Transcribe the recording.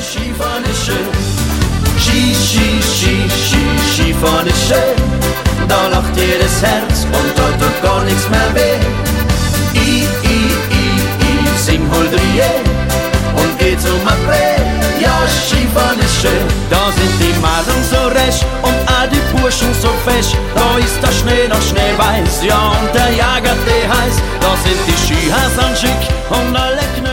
Skifahren ist schön. Skifahren ist schön. Da lacht jedes Herz und da tut gar nichts mehr weh. Sing Holdrie und geh zum April. Ja, Skifahren ist schön. Da sind die Mädchen so recht und auch die Burschen so fest. Da ist der Schnee noch schneeweiß, ja, und der Jäger, der heißt. Da sind die Skihäuser schick und alle